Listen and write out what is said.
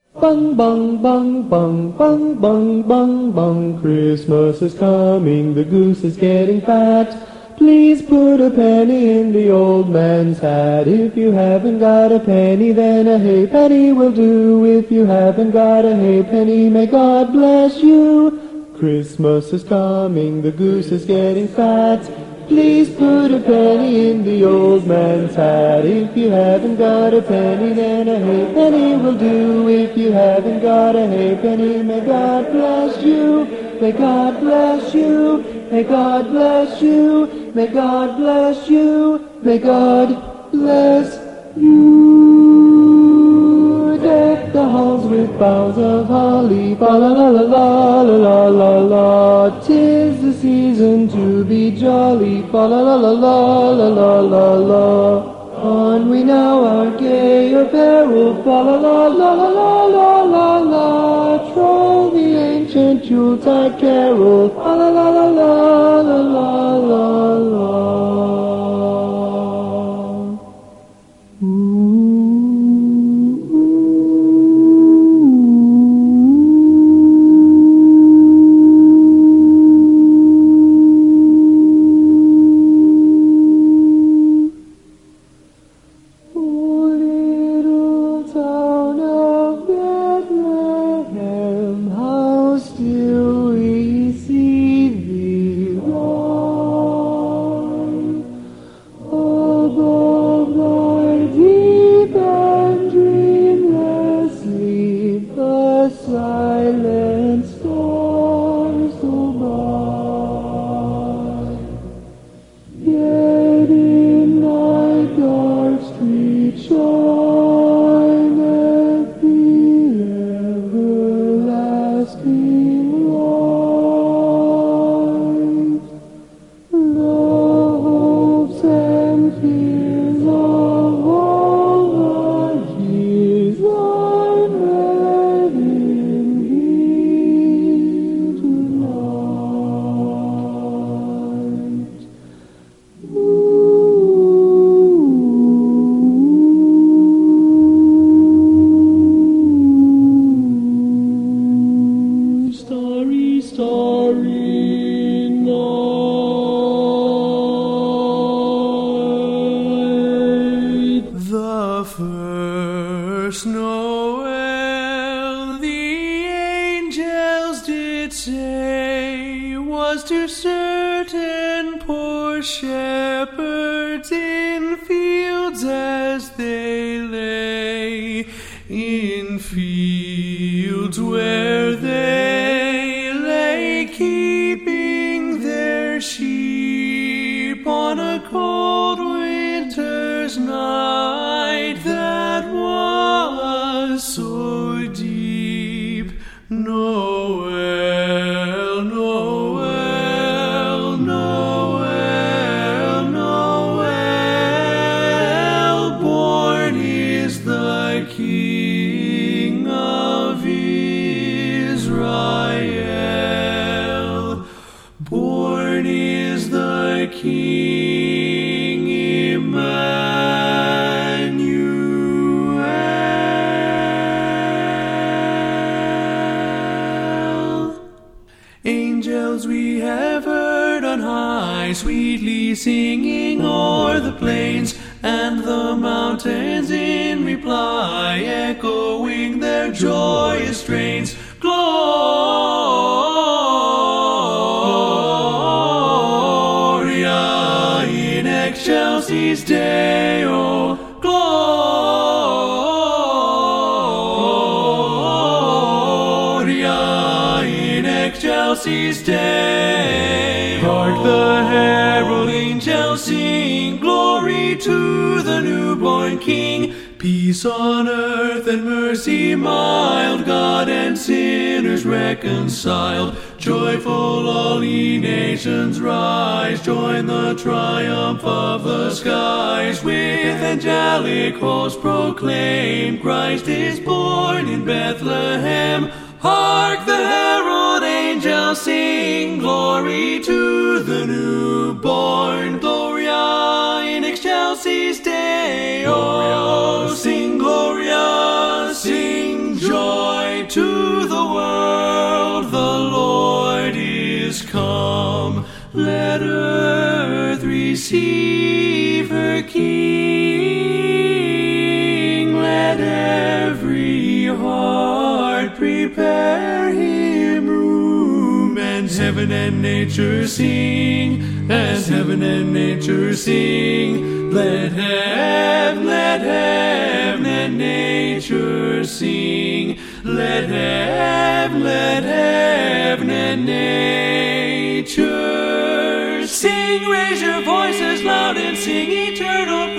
Bung, bung, bung, bung, bung, bung, bung, bung. Christmas is coming, the goose is getting fat. Please put a penny in the old man's hat. If you haven't got a penny, then a halfpenny will do. If you haven't got a halfpenny, may God bless you. Christmas is coming, the goose is getting fat. Please put a penny in the old man's hat. If you haven't got a penny, then a halfpenny will do. If you haven't got a halfpenny, may God bless you. May God bless you. May God bless you. May God bless you. May God bless you. Deck the halls with boughs of holly. Fa la la la la la la la. 'Tis the season to be jolly. Fa la la la la la la la. On we now our gay apparel. Fa la la la la la la la. Troll the ancient Yuletide carol. Fa la la la la la la la. Silent stars go by, yet in night dark street shineth the everlasting light. The hopes and fears of all the years are met in Starry, starry night. The first Noel, the angels did say, was to certain poor shepherds in fields as they lay, in fields where they lay keeping their sheep on a cold winter's night that was so deep. Noel, Noel, Noel, Noel, born is the King of Israel. Born is the King Emmanuel. Angels we have heard on high, sweetly singing o'er the plains, and the mountains in reply, echoing their joyous strains. Gloria in excelsis Deo. Gloria in excelsis Deo. Hark the herald angels sing, glory to the newborn King. Peace on earth and mercy mild, God and sinners reconciled. Joyful all ye nations rise, join the triumph of the skies. With angelic hosts proclaim, Christ is born in Bethlehem. Hark the herald angels sing, glory to the newborn. Gloria in excelsis Deo. Sing Gloria, sing joy. Let earth receive her King. Let every heart prepare him room. As heaven and nature sing, as heaven and nature sing, let heaven and nature sing. Let heaven and nature sing. Raise your voices loud and sing eternal